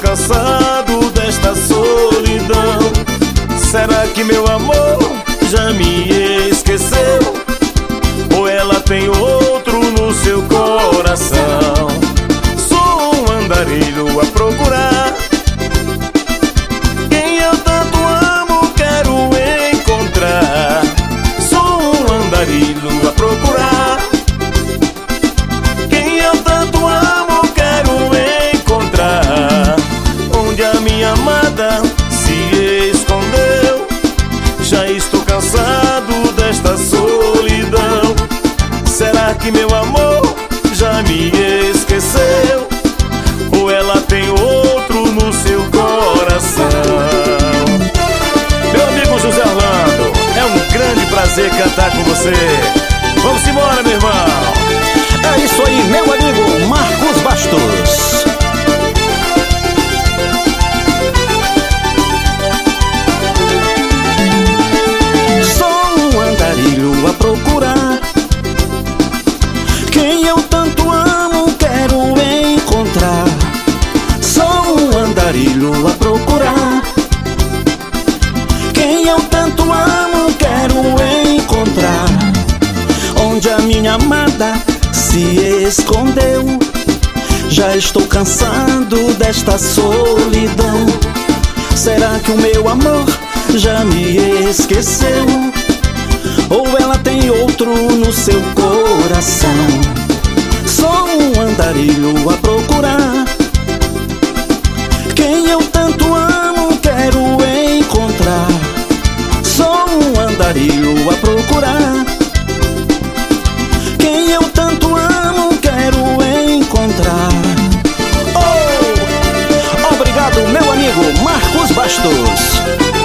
cansado desta solidão. Será que meu amor já me esqueceu? Ou ela tem outro no seu coração? Sou um andarilho a procurar quem eu tanto amo, quero encontrar. Sou um andarilho a procurar quem eu tanto amo, quero encontrar. Onde a minha amada se escondeu? Já estou cansado desta solidão. Será que meu amor já me esqueceu? Ou ela tem outro no seu coração? Meu amigo José Orlando, é um grande prazer cantar com você. Vamos embora, meu irmão. É isso aí, meu amigo Marcos Bastos. A procurar quem eu tanto amo, quero encontrar. Sou um andarilho a procurar quem eu tanto amo, quero encontrar. Onde a minha amada se escondeu? Já estou cansado desta solidão. Será que o meu amor já me esqueceu? Ou ela tem outro no seu coração? Sou um andarilho a procurar quem eu tanto amo, quero encontrar. Sou um andarilho a procurar quem eu tanto amo, quero encontrar. Oh, obrigado, meu amigo Marcos Bastos.